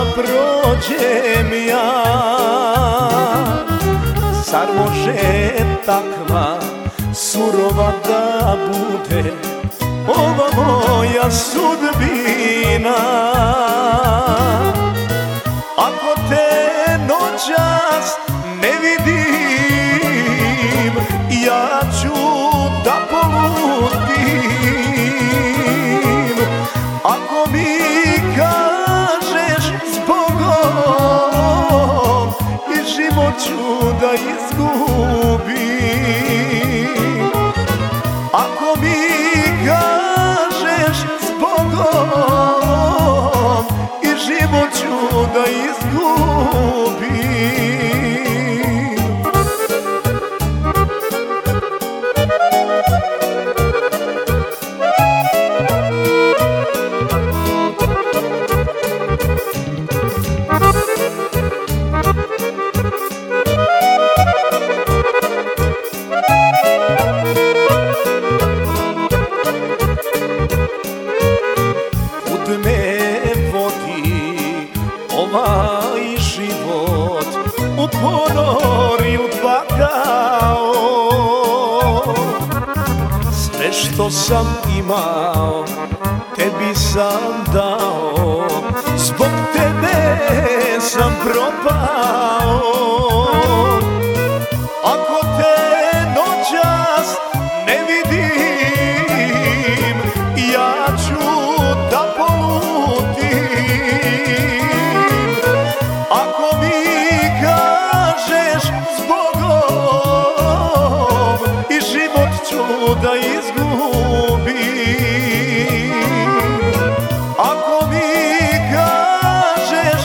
prođem ja. Zar može takva surova da bude ova moja sudbina? Ako te noćas ne vidim, ja ću da poludim. Ako mi kažeš zbogom, i život ću da izgubim. Ako mi kažeš zbogom, i život ću da izgubim. Kud me vodi ovaj život, u ponor i u pakao. Sve što sam imao, tebi sam dao, zbog tebe sam propao. Ako te noćas ne vidim, ja ću da poludim. Ako mi kažeš zbogom, i život ću da izgubim. Ako mi kažeš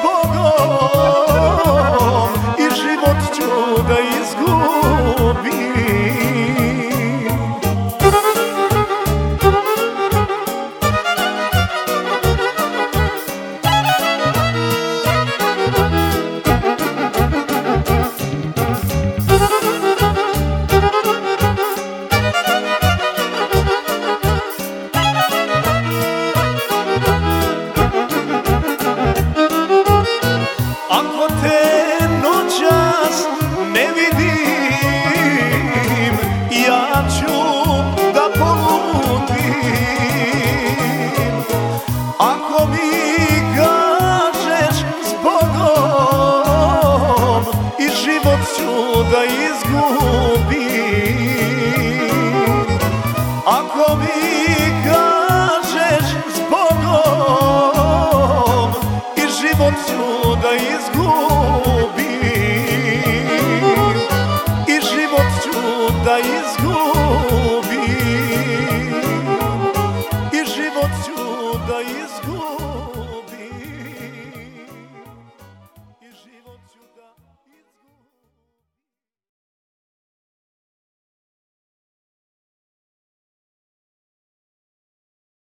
zbogom, i život ću da izgubim. Ako te noćas ne vidim, ja ću da poludim. Ako mi kažeš zbogom, i život ću da izgubim. Ako mi kažeš zbogom, i život ću da izgubim. I život ću da izgubim. I život ću da izgubim.